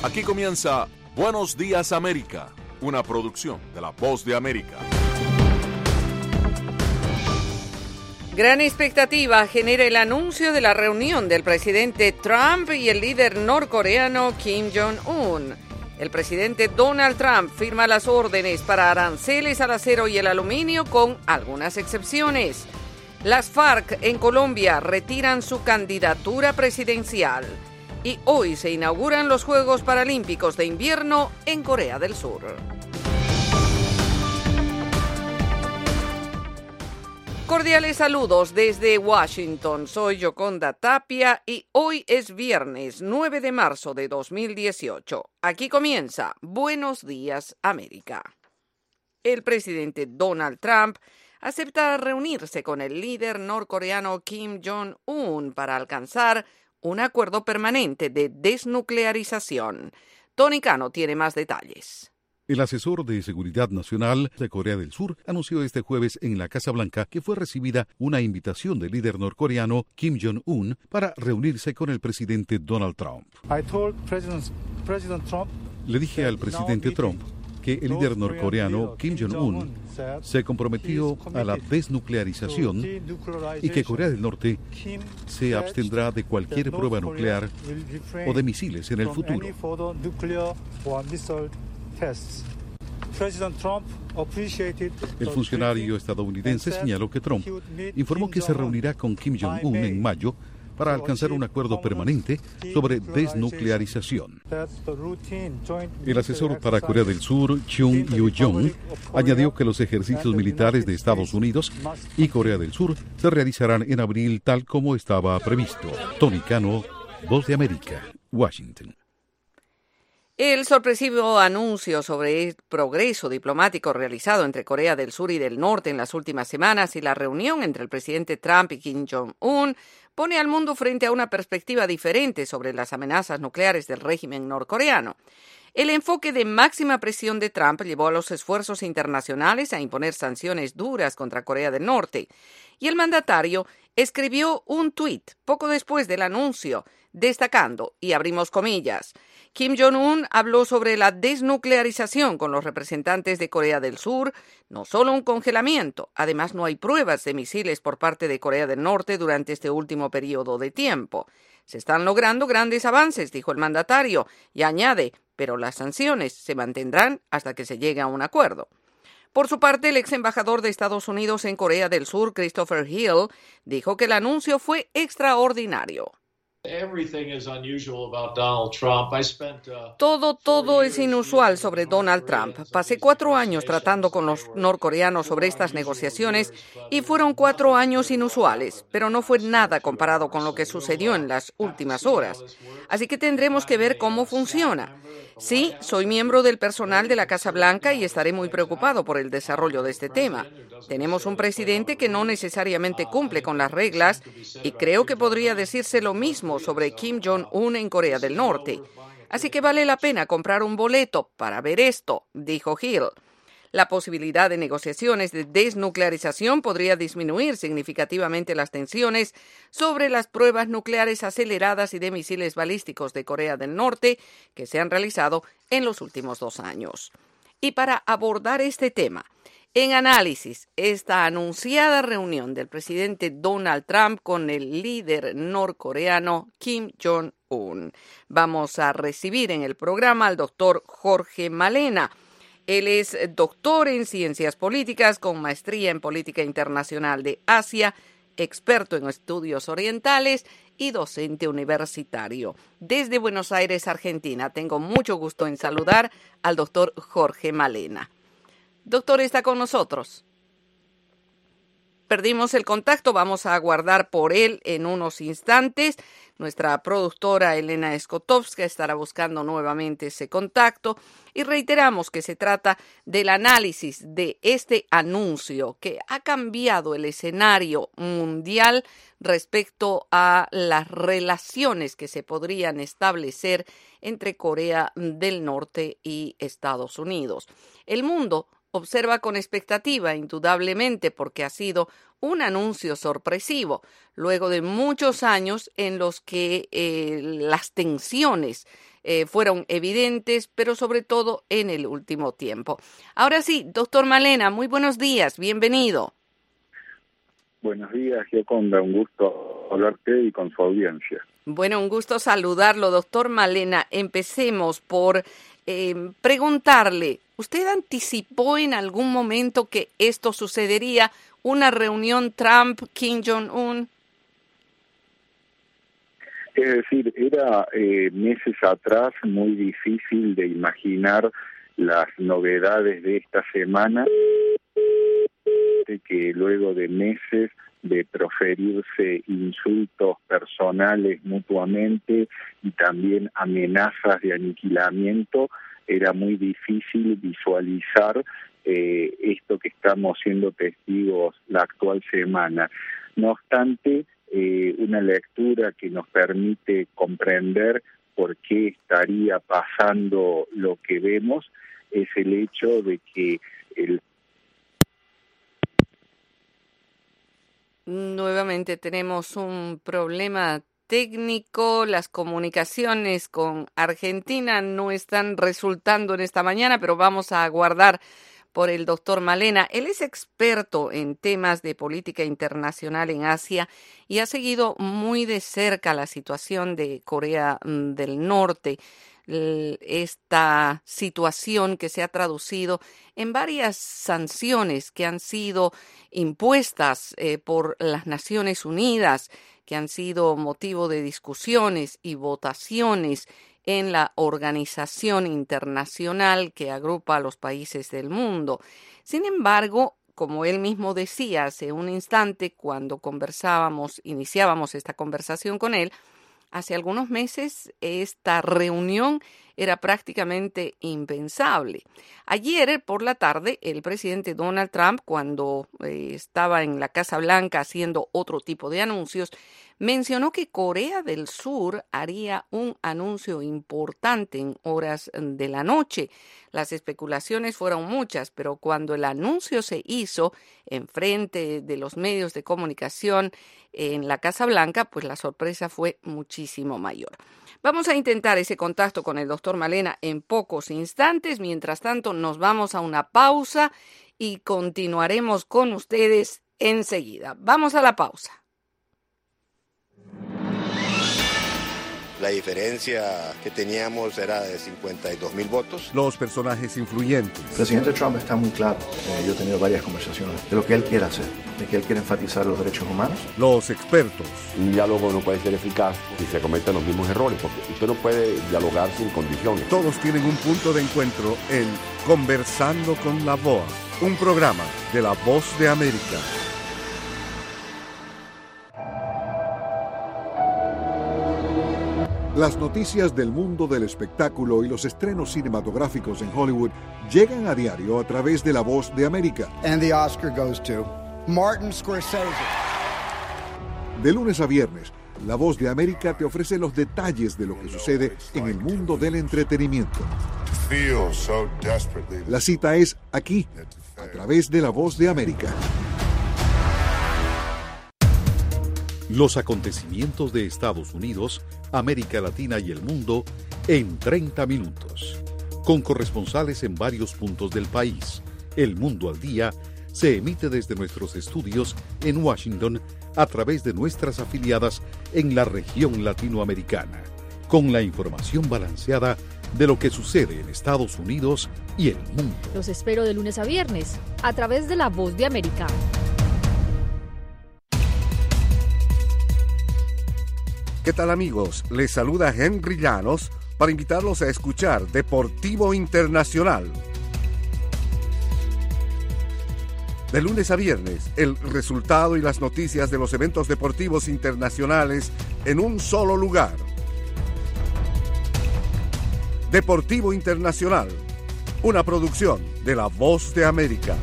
Aquí comienza Buenos Días América, una producción de La Voz de América. Gran expectativa genera el anuncio de la reunión del presidente Trump y el líder norcoreano Kim Jong-un. El presidente Donald Trump firma las órdenes para aranceles al acero y el aluminio con algunas excepciones. Las FARC en Colombia retiran su candidatura presidencial. Y hoy se inauguran los Juegos Paralímpicos de Invierno en Corea del Sur. Cordiales saludos desde Washington. Soy Yoconda Tapia y hoy es viernes 9 de marzo de 2018. Aquí comienza Buenos Días América. El presidente Donald Trump acepta reunirse con el líder norcoreano Kim Jong-un para alcanzar un acuerdo permanente de desnuclearización. Tony Cano tiene más detalles. El asesor de Seguridad Nacional de Corea del Sur anunció este jueves en la Casa Blanca que fue recibida una invitación del líder norcoreano Kim Jong-un para reunirse con el presidente Donald Trump. Le dije al presidente Trump que el líder norcoreano Kim Jong-un se comprometió a la desnuclearización y que Corea del Norte se abstendrá de cualquier prueba nuclear o de misiles en el futuro. El funcionario estadounidense señaló que Trump informó que se reunirá con Kim Jong-un en mayo para alcanzar un acuerdo permanente sobre desnuclearización. El asesor para Corea del Sur, Chung Yoo-jong, añadió que los ejercicios militares de Estados Unidos y Corea del Sur se realizarán en abril tal como estaba previsto. Tony Cano, Voz de América, Washington. El sorpresivo anuncio sobre el progreso diplomático realizado entre Corea del Sur y del Norte en las últimas semanas y la reunión entre el presidente Trump y Kim Jong-un pone al mundo frente a una perspectiva diferente sobre las amenazas nucleares del régimen norcoreano. El enfoque de máxima presión de Trump llevó a los esfuerzos internacionales a imponer sanciones duras contra Corea del Norte, y el mandatario escribió un tuit poco después del anuncio, destacando, y abrimos comillas, Kim Jong-un habló sobre la desnuclearización con los representantes de Corea del Sur, no solo un congelamiento, además no hay pruebas de misiles por parte de Corea del Norte durante este último periodo de tiempo. Se están logrando grandes avances, dijo el mandatario, y añade, pero las sanciones se mantendrán hasta que se llegue a un acuerdo. Por su parte, el ex embajador de Estados Unidos en Corea del Sur, Christopher Hill, dijo que el anuncio fue extraordinario. Todo es inusual sobre Donald Trump. Pasé 4 años tratando con los norcoreanos sobre estas negociaciones y fueron 4 años inusuales, pero no fue nada comparado con lo que sucedió en las últimas horas. Así que tendremos que ver cómo funciona. Sí, soy miembro del personal de la Casa Blanca y estaré muy preocupado por el desarrollo de este tema. Tenemos un presidente que no necesariamente cumple con las reglas y creo que podría decirse lo mismo sobre Kim Jong-un en Corea del Norte. Así que vale la pena comprar un boleto para ver esto, dijo Hill. La posibilidad de negociaciones de desnuclearización podría disminuir significativamente las tensiones sobre las pruebas nucleares aceleradas y de misiles balísticos de Corea del Norte que se han realizado en los últimos 2 años. Y para abordar este tema, en análisis, esta anunciada reunión del presidente Donald Trump con el líder norcoreano Kim Jong-un. Vamos a recibir en el programa al doctor Jorge Malena. Él es doctor en Ciencias Políticas con maestría en Política Internacional de Asia, experto en estudios orientales y docente universitario. Desde Buenos Aires, Argentina, tengo mucho gusto en saludar al doctor Jorge Malena. Doctor, ¿está con nosotros? Perdimos el contacto, vamos a aguardar por él en unos instantes. Nuestra productora Elena Skotovska estará buscando nuevamente ese contacto y reiteramos que se trata del análisis de este anuncio que ha cambiado el escenario mundial respecto a las relaciones que se podrían establecer entre Corea del Norte y Estados Unidos. El mundo observa con expectativa, indudablemente, porque ha sido un anuncio sorpresivo, luego de muchos años en los que las tensiones fueron evidentes, pero sobre todo en el último tiempo. Ahora sí, doctor Malena, muy buenos días, bienvenido. Buenos días, Gioconda, un gusto hablarte y con su audiencia. Bueno, un gusto saludarlo, doctor Malena. Empecemos por preguntarle, ¿usted anticipó en algún momento que esto sucedería, una reunión Trump-Kim Jong-un? Es decir, era meses atrás muy difícil de imaginar las novedades de esta semana, que luego de meses de proferirse insultos personales mutuamente y también amenazas de aniquilamiento, era muy difícil visualizar esto que estamos siendo testigos la actual semana. No obstante, una lectura que nos permite comprender por qué estaría pasando lo que vemos es el hecho de que Nuevamente tenemos un problema técnico, las comunicaciones con Argentina no están resultando en esta mañana, pero vamos a aguardar por el doctor Malena. Él es experto en temas de política internacional en Asia y ha seguido muy de cerca la situación de Corea del Norte, esta situación que se ha traducido en varias sanciones que han sido impuestas por las Naciones Unidas, que han sido motivo de discusiones y votaciones en la organización internacional que agrupa a los países del mundo. Sin embargo, como él mismo decía hace un instante cuando iniciábamos esta conversación con él, hace algunos meses esta reunión era prácticamente impensable. Ayer por la tarde, el presidente Donald Trump, cuando estaba en la Casa Blanca haciendo otro tipo de anuncios, mencionó que Corea del Sur haría un anuncio importante en horas de la noche. Las especulaciones fueron muchas, pero cuando el anuncio se hizo en frente de los medios de comunicación en la Casa Blanca, pues la sorpresa fue muchísimo mayor. Vamos a intentar ese contacto con el doctor Malena en pocos instantes. Mientras tanto, nos vamos a una pausa y continuaremos con ustedes enseguida. Vamos a la pausa. La diferencia que teníamos era de 52.000 votos. Los personajes influyentes. El presidente Trump está muy claro. Yo he tenido varias conversaciones de lo que él quiere hacer, de que él quiere enfatizar los derechos humanos. Los expertos. Un diálogo no puede ser eficaz si se cometen los mismos errores, porque usted no puede dialogar sin condiciones. Todos tienen un punto de encuentro en Conversando con la VOA, un programa de La Voz de América. Las noticias del mundo del espectáculo y los estrenos cinematográficos en Hollywood llegan a diario a través de La Voz de América. And the Oscar goes to Martin Scorsese. De lunes a viernes, La Voz de América te ofrece los detalles de lo que sucede en el mundo del entretenimiento. La cita es aquí, a través de La Voz de América. Los acontecimientos de Estados Unidos, América Latina y el mundo en 30 minutos. Con corresponsales en varios puntos del país. El Mundo al Día se emite desde nuestros estudios en Washington a través de nuestras afiliadas en la región latinoamericana. Con la información balanceada de lo que sucede en Estados Unidos y el mundo. Los espero de lunes a viernes a través de La Voz de América. ¿Qué tal, amigos? Les saluda Henry Llanos para invitarlos a escuchar Deportivo Internacional. De lunes a viernes, el resultado y las noticias de los eventos deportivos internacionales en un solo lugar. Deportivo Internacional, una producción de La Voz de América.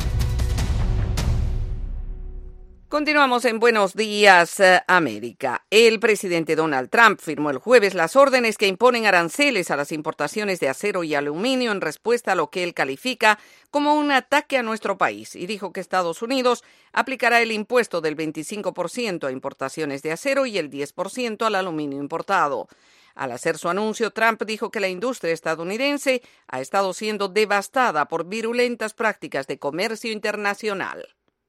Continuamos en Buenos Días, América. El presidente Donald Trump firmó el jueves las órdenes que imponen aranceles a las importaciones de acero y aluminio en respuesta a lo que él califica como un ataque a nuestro país y dijo que Estados Unidos aplicará el impuesto del 25% a importaciones de acero y el 10% al aluminio importado. Al hacer su anuncio, Trump dijo que la industria estadounidense ha estado siendo devastada por virulentas prácticas de comercio internacional.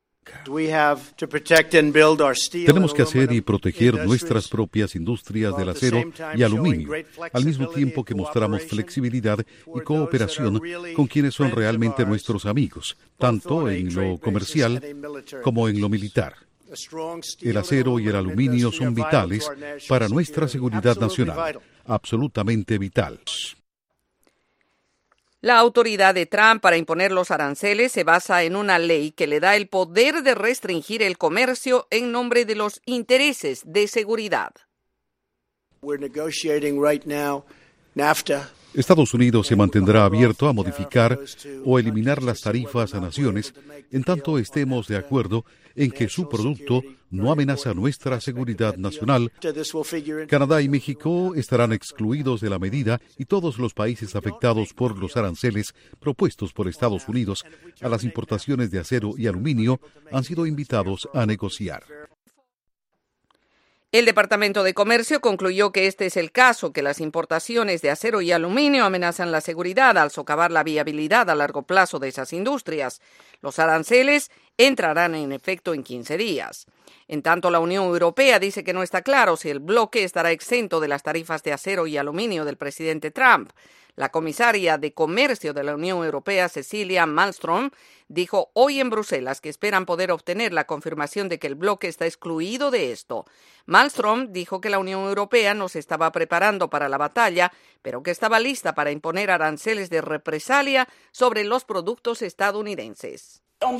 Tenemos que hacer y proteger nuestras propias industrias del acero y aluminio, al mismo tiempo que mostramos flexibilidad y cooperación con quienes son realmente nuestros amigos, tanto en lo comercial como en lo militar. El acero y el aluminio son vitales para nuestra seguridad nacional, absolutamente vitales. La autoridad de Trump para imponer los aranceles se basa en una ley que le da el poder de restringir el comercio en nombre de los intereses de seguridad. Estados Unidos se mantendrá abierto a modificar o eliminar las tarifas a naciones en tanto estemos de acuerdo en que su producto no amenaza nuestra seguridad nacional. Canadá y México estarán excluidos de la medida y todos los países afectados por los aranceles propuestos por Estados Unidos a las importaciones de acero y aluminio han sido invitados a negociar. El Departamento de Comercio concluyó que este es el caso, que las importaciones de acero y aluminio amenazan la seguridad al socavar la viabilidad a largo plazo de esas industrias. Los aranceles entrarán en efecto en 15 días. En tanto, la Unión Europea dice que no está claro si el bloque estará exento de las tarifas de acero y aluminio del presidente Trump. La comisaria de Comercio de la Unión Europea, Cecilia Malmström, dijo hoy en Bruselas que esperan poder obtener la confirmación de que el bloque está excluido de esto. Malmström dijo que la Unión Europea no se estaba preparando para la batalla, pero que estaba lista para imponer aranceles de represalia sobre los productos estadounidenses.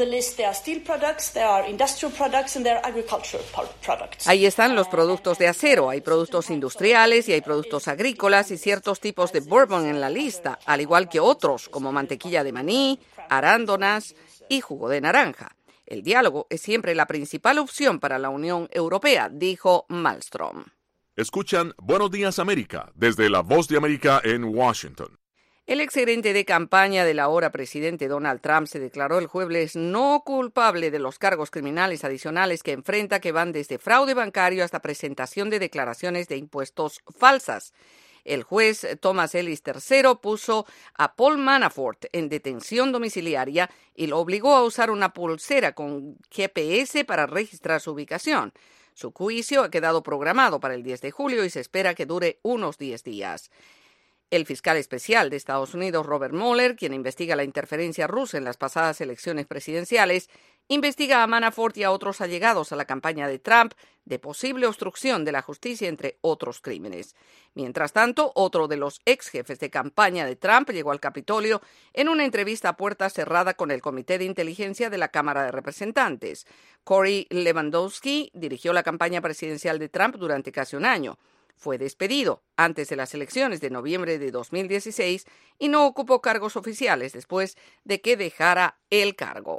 Ahí están los productos de acero, hay productos industriales y hay productos agrícolas y ciertos tipos de bourbon en la lista, al igual que otros como mantequilla de maní, arándanos y jugo de naranja. El diálogo es siempre la principal opción para la Unión Europea, dijo Malmström. Escuchan Buenos Días América desde La Voz de América en Washington. El exgerente de campaña del ahora presidente Donald Trump se declaró el jueves no culpable de los cargos criminales adicionales que enfrenta, que van desde fraude bancario hasta presentación de declaraciones de impuestos falsas. El juez Thomas Ellis III puso a Paul Manafort en detención domiciliaria y lo obligó a usar una pulsera con GPS para registrar su ubicación. Su juicio ha quedado programado para el 10 de julio y se espera que dure unos 10 días. El fiscal especial de Estados Unidos, Robert Mueller, quien investiga la interferencia rusa en las pasadas elecciones presidenciales, investiga a Manafort y a otros allegados a la campaña de Trump de posible obstrucción de la justicia, entre otros crímenes. Mientras tanto, otro de los ex jefes de campaña de Trump llegó al Capitolio en una entrevista a puerta cerrada con el Comité de Inteligencia de la Cámara de Representantes. Corey Lewandowski dirigió la campaña presidencial de Trump durante casi un año. Fue despedido antes de las elecciones de noviembre de 2016 y no ocupó cargos oficiales después de que dejara el cargo.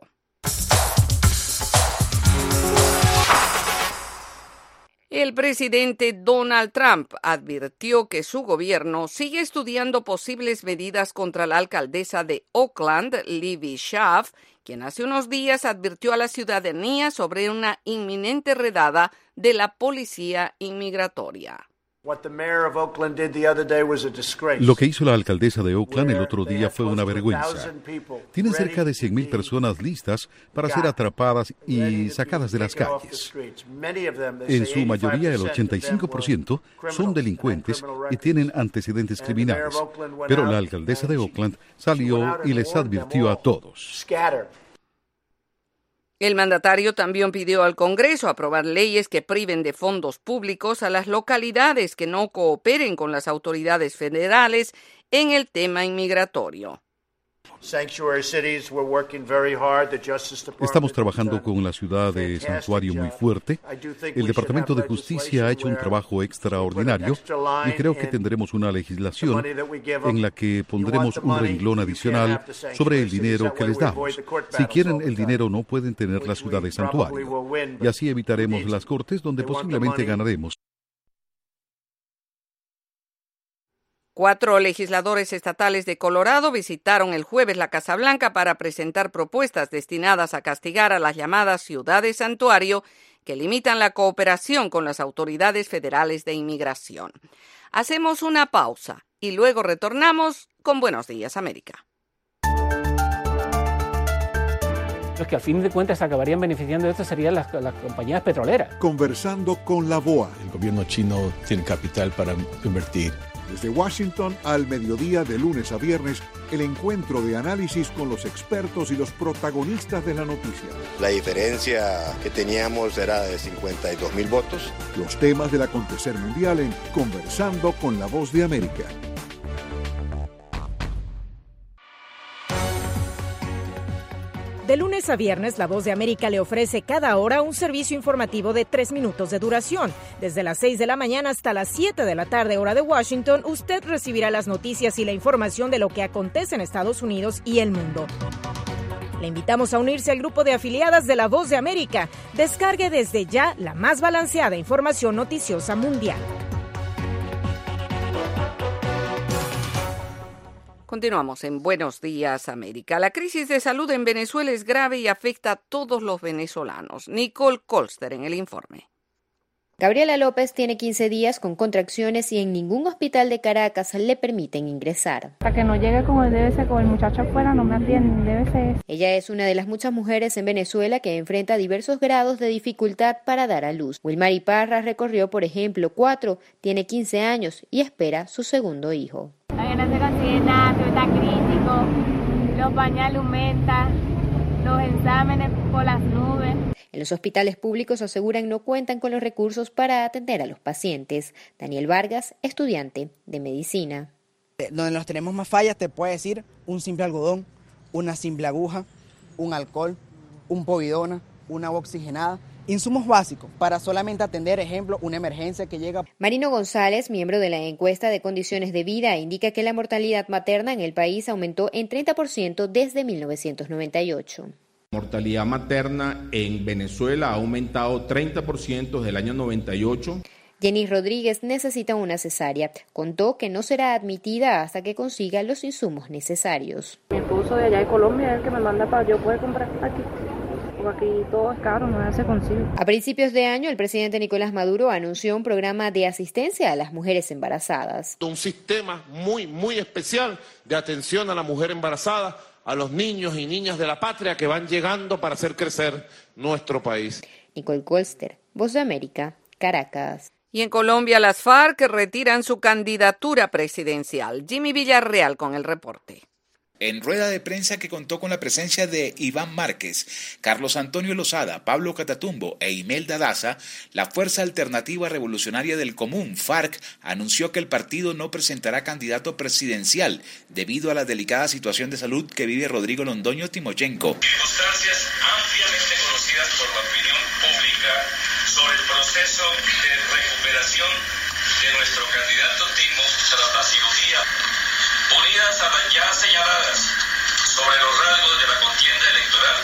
El presidente Donald Trump advirtió que su gobierno sigue estudiando posibles medidas contra la alcaldesa de Oakland, Libby Schaaf, quien hace unos días advirtió a la ciudadanía sobre una inminente redada de la policía inmigratoria. Lo que hizo la alcaldesa de Oakland el otro día fue una vergüenza. Tienen cerca de 100,000 personas listas para ser atrapadas y sacadas de las calles. En su mayoría, el 85% son delincuentes y tienen antecedentes criminales. Pero la alcaldesa de Oakland salió y les advirtió a todos. El mandatario también pidió al Congreso aprobar leyes que priven de fondos públicos a las localidades que no cooperen con las autoridades federales en el tema inmigratorio. Estamos trabajando con la ciudad de Santuario muy fuerte. El Departamento de Justicia ha hecho un trabajo extraordinario y creo que tendremos una legislación en la que pondremos un renglón adicional sobre el dinero que les damos. Si quieren el dinero, no pueden tener la ciudad de Santuario. Y así evitaremos las cortes donde posiblemente ganaremos. 4 legisladores estatales de Colorado visitaron el jueves la Casa Blanca para presentar propuestas destinadas a castigar a las llamadas ciudades santuario que limitan la cooperación con las autoridades federales de inmigración. Hacemos una pausa y luego retornamos con Buenos Días, América. Los que al fin de cuentas acabarían beneficiando de esto serían las compañías petroleras. Conversando con la BOA. El gobierno chino tiene capital para invertir. Desde Washington al mediodía de lunes a viernes, el encuentro de análisis con los expertos y los protagonistas de la noticia. La diferencia que teníamos era de 52.000 votos. Los temas del acontecer mundial en Conversando con la Voz de América. De lunes a viernes, La Voz de América le ofrece cada hora un servicio informativo de 3 minutos de duración. Desde las 6 de la mañana hasta las 7 de la tarde, hora de Washington, usted recibirá las noticias y la información de lo que acontece en Estados Unidos y el mundo. Le invitamos a unirse al grupo de afiliadas de La Voz de América. Descargue desde ya la más balanceada información noticiosa mundial. Continuamos en Buenos Días, América. La crisis de salud en Venezuela es grave y afecta a todos los venezolanos. Nicole Colster en el informe. Gabriela López tiene 15 días con contracciones y en ningún hospital de Caracas le permiten ingresar. Hasta que no llegue como debe ser, con el muchacho afuera no me atienden, debe ser. Ella es una de las muchas mujeres en Venezuela que enfrenta diversos grados de dificultad para dar a luz. Wilmary Parra recorrió, por ejemplo, 4, tiene 15 años y espera su segundo hijo. Todavía no se consigue nada, todo está crítico, los pañales aumentan, los exámenes por las nubes. En los hospitales públicos aseguran no cuentan con los recursos para atender a los pacientes. Daniel Vargas, estudiante de medicina. Donde nos tenemos más fallas, te puede decir un simple algodón, una simple aguja, un alcohol, un povidona, una agua oxigenada. Insumos básicos para solamente atender, ejemplo, una emergencia que llega. Marino González, miembro de la encuesta de condiciones de vida, indica que la mortalidad materna en el país aumentó en 30% desde 1998. La mortalidad materna en Venezuela ha aumentado 30% desde el año 98. Jenny Rodríguez necesita una cesárea. Contó que no será admitida hasta que consiga los insumos necesarios. Mi esposo de allá de Colombia es el que me manda para yo poder comprar aquí. Porque aquí todo es caro, no se consigue. A principios de año, el presidente Nicolás Maduro anunció un programa de asistencia a las mujeres embarazadas. Un sistema muy especial de atención a la mujer embarazada, a los niños y niñas de la patria que van llegando para hacer crecer nuestro país. Nicole Colster, Voz de América, Caracas. Y en Colombia, las FARC retiran su candidatura presidencial. Jimmy Villarreal con el reporte. En rueda de prensa que contó con la presencia de Iván Márquez, Carlos Antonio Lozada, Pablo Catatumbo e Imelda Daza, la Fuerza Alternativa Revolucionaria del Común, FARC, anunció que el partido no presentará candidato presidencial debido a la delicada situación de salud que vive Rodrigo Londoño Timochenko. Circunstancias ampliamente conocidas por la opinión pública sobre el proceso de recuperación de nuestro candidato Timo tras la cirugía, unidas a las ya señaladas sobre los rasgos de la contienda electoral,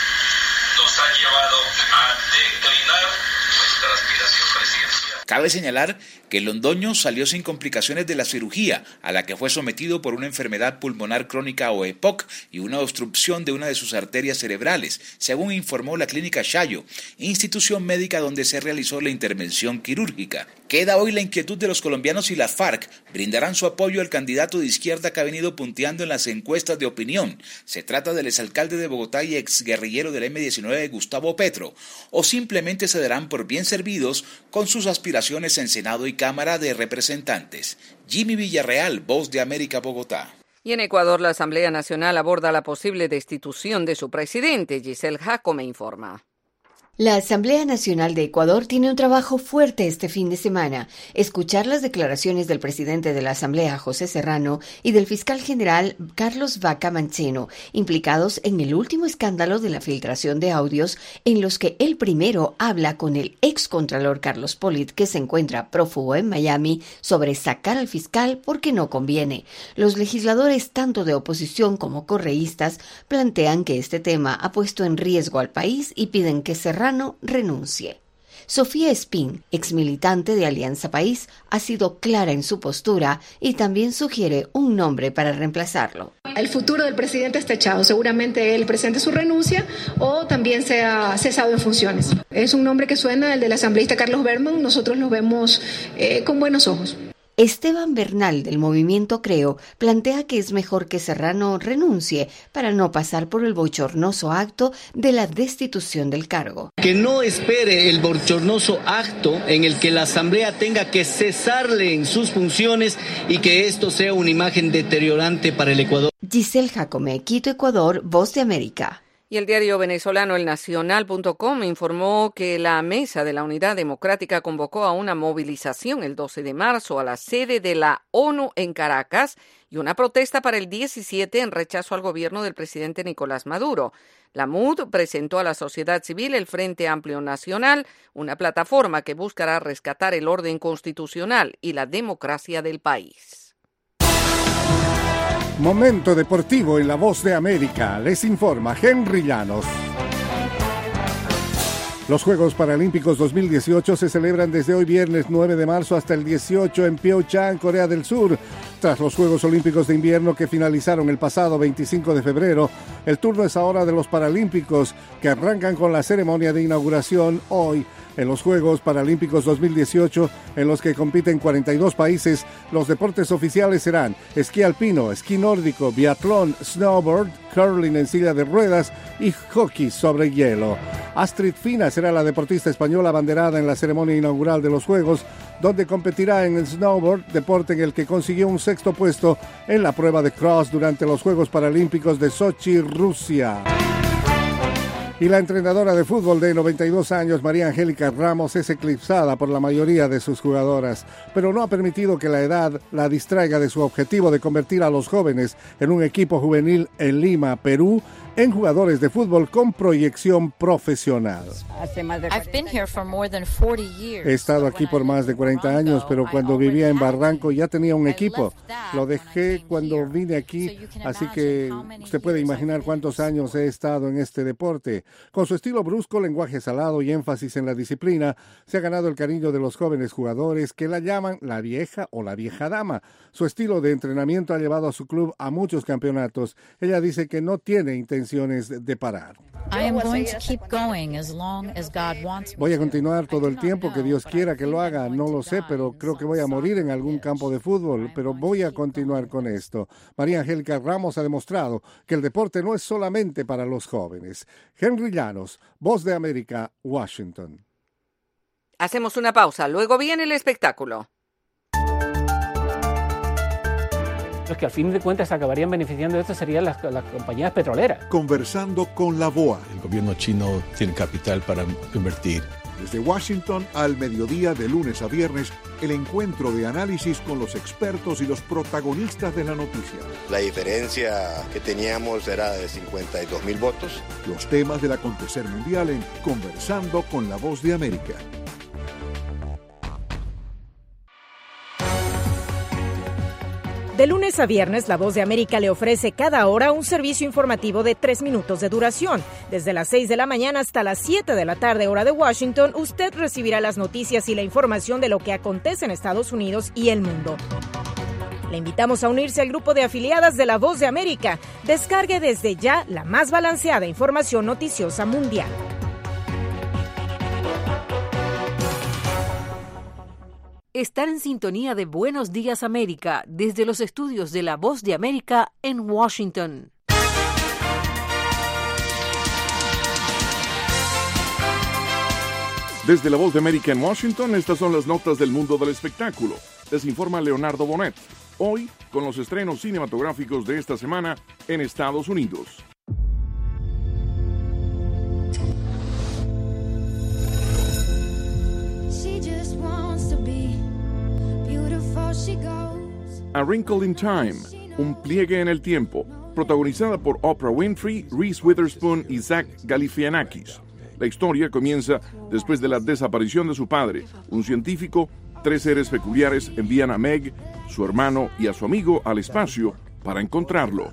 nos han llevado a declinar nuestra aspiración presidencial. Cabe señalar que Londoño salió sin complicaciones de la cirugía, a la que fue sometido por una enfermedad pulmonar crónica o EPOC y una obstrucción de una de sus arterias cerebrales, según informó la Clínica Chayo, institución médica donde se realizó la intervención quirúrgica. Queda hoy la inquietud de los colombianos y la FARC brindarán su apoyo al candidato de izquierda que ha venido punteando en las encuestas de opinión. Se trata del exalcalde de Bogotá y exguerrillero del M-19 Gustavo Petro, o simplemente se darán por bien servidos con sus aspiraciones en Senado y Cámara de Representantes. Jimmy Villarreal, Voz de América, Bogotá. Y en Ecuador, la Asamblea Nacional aborda la posible destitución de su presidente. Giselle Jacome informa. La Asamblea Nacional de Ecuador tiene un trabajo fuerte este fin de semana. Escuchar las declaraciones del presidente de la Asamblea, José Serrano, y del fiscal general Carlos Vaca Manceno, implicados en el último escándalo de la filtración de audios en los que el primero habla con el excontralor Carlos Polit, que se encuentra prófugo en Miami, sobre sacar al fiscal porque no conviene. Los legisladores, tanto de oposición como correístas, plantean que este tema ha puesto en riesgo al país y piden que Serrano renuncie. Sofía Espín, exmilitante de Alianza País, ha sido clara en su postura y también sugiere un nombre para reemplazarlo. El futuro del presidente está echado. Seguramente él presente su renuncia o también sea cesado en funciones. Es un nombre que suena, el del asambleísta Carlos Berman. Nosotros lo vemos con buenos ojos. Esteban Bernal, del movimiento Creo, plantea que es mejor que Serrano renuncie para no pasar por el bochornoso acto de la destitución del cargo. Que no espere el bochornoso acto en el que la Asamblea tenga que cesarle en sus funciones y que esto sea una imagen deteriorante para el Ecuador. Giselle Jacome, Quito, Ecuador, Voz de América. Y el diario venezolano El Nacional.com informó que la Mesa de la Unidad Democrática convocó a una movilización el 12 de marzo a la sede de la ONU en Caracas y una protesta para el 17 en rechazo al gobierno del presidente Nicolás Maduro. La MUD presentó a la sociedad civil el Frente Amplio Nacional, una plataforma que buscará rescatar el orden constitucional y la democracia del país. Momento deportivo en La Voz de América. Les informa Henry Llanos. Los Juegos Paralímpicos 2018 se celebran desde hoy viernes 9 de marzo hasta el 18 en Pyeongchang, Corea del Sur. Tras los Juegos Olímpicos de Invierno que finalizaron el pasado 25 de febrero, el turno es ahora de los Paralímpicos, que arrancan con la ceremonia de inauguración hoy. En los Juegos Paralímpicos 2018, en los que compiten 42 países, los deportes oficiales serán esquí alpino, esquí nórdico, biatlón, snowboard, curling en silla de ruedas y hockey sobre hielo. Astrid Fina será la deportista española abanderada en la ceremonia inaugural de los Juegos, donde competirá en el snowboard, deporte en el que consiguió un sexto puesto en la prueba de cross durante los Juegos Paralímpicos de Sochi, Rusia. Y la entrenadora de fútbol de 92 años, María Angélica Ramos, es eclipsada por la mayoría de sus jugadoras, pero no ha permitido que la edad la distraiga de su objetivo de convertir a los jóvenes en un equipo juvenil en Lima, Perú, en jugadores de fútbol con proyección profesional. He estado aquí por más de 40 años, pero cuando vivía en Barranco ya tenía un equipo. Lo dejé cuando vine aquí, así que usted puede imaginar cuántos años he estado en este deporte. Con su estilo brusco, lenguaje salado y énfasis en la disciplina, se ha ganado el cariño de los jóvenes jugadores que la llaman la vieja o la vieja dama. Su estilo de entrenamiento ha llevado a su club a muchos campeonatos. Ella dice que no tiene intenciones de parar. Voy a continuar todo el tiempo que Dios quiera que lo haga. No lo sé, pero creo que voy a morir en algún campo de fútbol, pero voy a continuar con esto. María Angélica Ramos ha demostrado que el deporte no es solamente para los jóvenes. Henry Llanos, Voz de América, Washington. Hacemos una pausa, luego viene el espectáculo. Los que al fin de cuentas acabarían beneficiando de esto serían las compañías petroleras. Conversando con la BOA. El gobierno chino tiene capital para invertir. Desde Washington al mediodía de lunes a viernes, el encuentro de análisis con los expertos y los protagonistas de la noticia. La diferencia que teníamos era de 52,000 votos. Los temas del acontecer mundial en Conversando con la Voz de América. De lunes a viernes, La Voz de América le ofrece cada hora un servicio informativo de 3 minutos de duración. Desde las 6 de la mañana hasta las 7 de la tarde, hora de Washington, usted recibirá las noticias y la información de lo que acontece en Estados Unidos y el mundo. Le invitamos a unirse al grupo de afiliadas de La Voz de América. Descargue desde ya la más balanceada información noticiosa mundial. Estar en sintonía de Buenos Días América desde los estudios de La Voz de América en Washington. Desde La Voz de América en Washington, estas son las notas del mundo del espectáculo. Les informa Leonardo Bonet. Hoy, con los estrenos cinematográficos de esta semana en Estados Unidos. A Wrinkle in Time, un pliegue en el tiempo, protagonizada por Oprah Winfrey, Reese Witherspoon y Zach Galifianakis. La historia comienza después de la desaparición de su padre, un científico. 3 seres peculiares envían a Meg, su hermano y a su amigo al espacio para encontrarlo.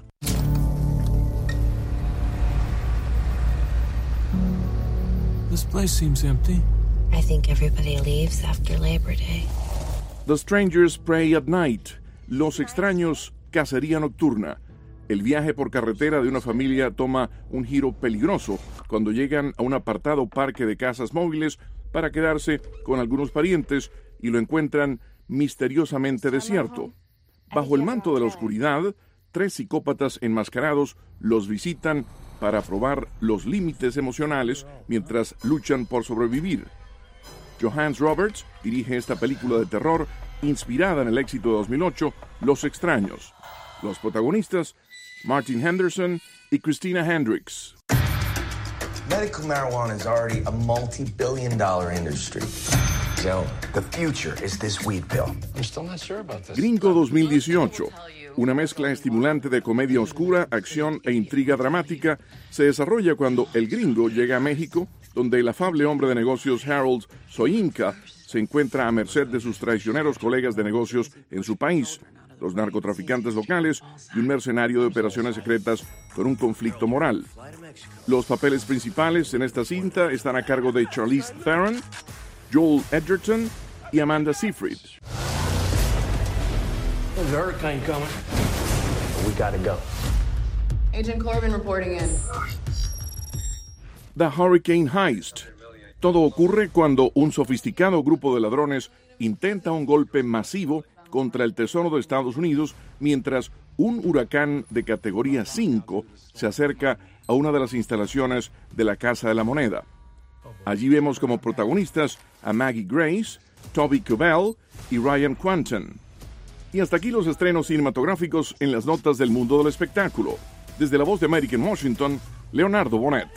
This place seems empty. I think everybody leaves after Labor Day. The Strangers Pray at Night, Los extraños, cacería nocturna. El viaje por carretera de una familia toma un giro peligroso cuando llegan a un apartado parque de casas móviles para quedarse con algunos parientes y lo encuentran misteriosamente desierto. Bajo el manto de la oscuridad, 3 psicópatas enmascarados los visitan para probar los límites emocionales mientras luchan por sobrevivir. Johannes Roberts dirige esta película de terror inspirada en el éxito de 2008, Los Extraños. Los protagonistas, Martin Henderson y Christina Hendricks. Medical marijuana is already a multi-billion-dollar industry. Joe, the future is this weed pill. I'm still not sure about this. Gringo 2018. Una mezcla estimulante de comedia oscura, acción e intriga dramática se desarrolla cuando el gringo llega a México, donde el afable hombre de negocios Harold Soyinka se encuentra a merced de sus traicioneros colegas de negocios en su país, los narcotraficantes locales y un mercenario de operaciones secretas con un conflicto moral. Los papeles principales en esta cinta están a cargo de Charlize Theron, Joel Edgerton y Amanda Seyfried. There's a hurricane coming. We gotta go. Agent Corbin reporting in. The Hurricane Heist. Todo ocurre cuando un sofisticado grupo de ladrones intenta un golpe masivo contra el Tesoro de Estados Unidos mientras un huracán de categoría 5 se acerca a una de las instalaciones de la Casa de la Moneda. Allí vemos como protagonistas a Maggie Grace, Toby Kebbell y Ryan Quanten. Y hasta aquí los estrenos cinematográficos en las notas del mundo del espectáculo. Desde La Voz de América en Washington, Leonardo Bonet.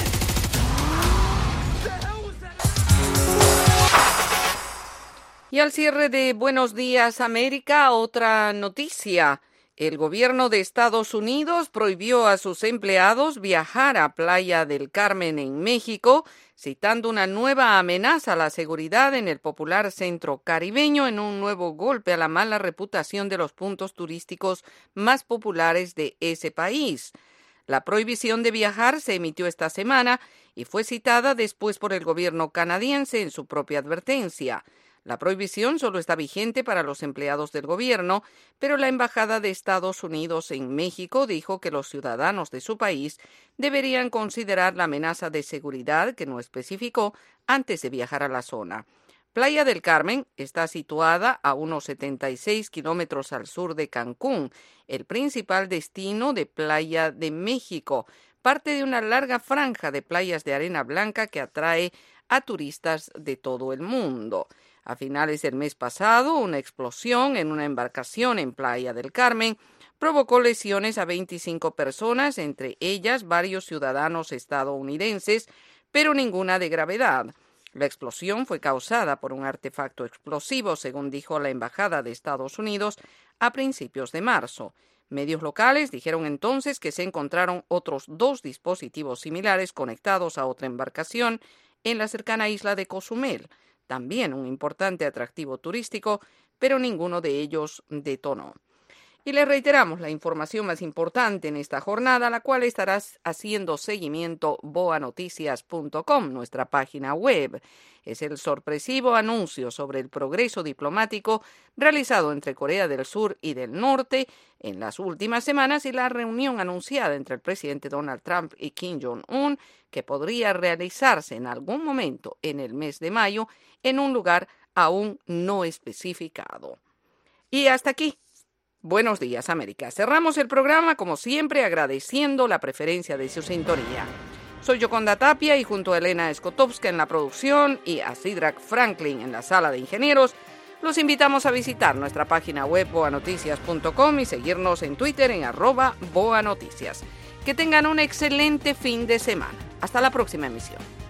Y al cierre de Buenos Días América, otra noticia. El gobierno de Estados Unidos prohibió a sus empleados viajar a Playa del Carmen en México, citando una nueva amenaza a la seguridad en el popular centro caribeño en un nuevo golpe a la mala reputación de los puntos turísticos más populares de ese país. La prohibición de viajar se emitió esta semana y fue citada después por el gobierno canadiense en su propia advertencia. La prohibición solo está vigente para los empleados del gobierno, pero la Embajada de Estados Unidos en México dijo que los ciudadanos de su país deberían considerar la amenaza de seguridad que no especificó antes de viajar a la zona. Playa del Carmen está situada a unos 76 kilómetros al sur de Cancún, el principal destino de playa de México, parte de una larga franja de playas de arena blanca que atrae a turistas de todo el mundo. A finales del mes pasado, una explosión en una embarcación en Playa del Carmen provocó lesiones a 25 personas, entre ellas varios ciudadanos estadounidenses, pero ninguna de gravedad. La explosión fue causada por un artefacto explosivo, según dijo la Embajada de Estados Unidos a principios de marzo. Medios locales dijeron entonces que se encontraron otros 2 dispositivos similares conectados a otra embarcación en la cercana isla de Cozumel, también un importante atractivo turístico, pero ninguno de ellos detonó. Y le reiteramos la información más importante en esta jornada, a la cual estarás haciendo seguimiento boanoticias.com, nuestra página web. Es el sorpresivo anuncio sobre el progreso diplomático realizado entre Corea del Sur y del Norte en las últimas semanas y la reunión anunciada entre el presidente Donald Trump y Kim Jong-un, que podría realizarse en algún momento en el mes de mayo en un lugar aún no especificado. Y hasta aquí. Buenos días, América. Cerramos el programa, como siempre, agradeciendo la preferencia de su sintonía. Soy Yoconda Tapia y junto a Elena Skotowska en la producción y a Sidrak Franklin en la sala de ingenieros, los invitamos a visitar nuestra página web boanoticias.com y seguirnos en Twitter en @boanoticias. Que tengan un excelente fin de semana. Hasta la próxima emisión.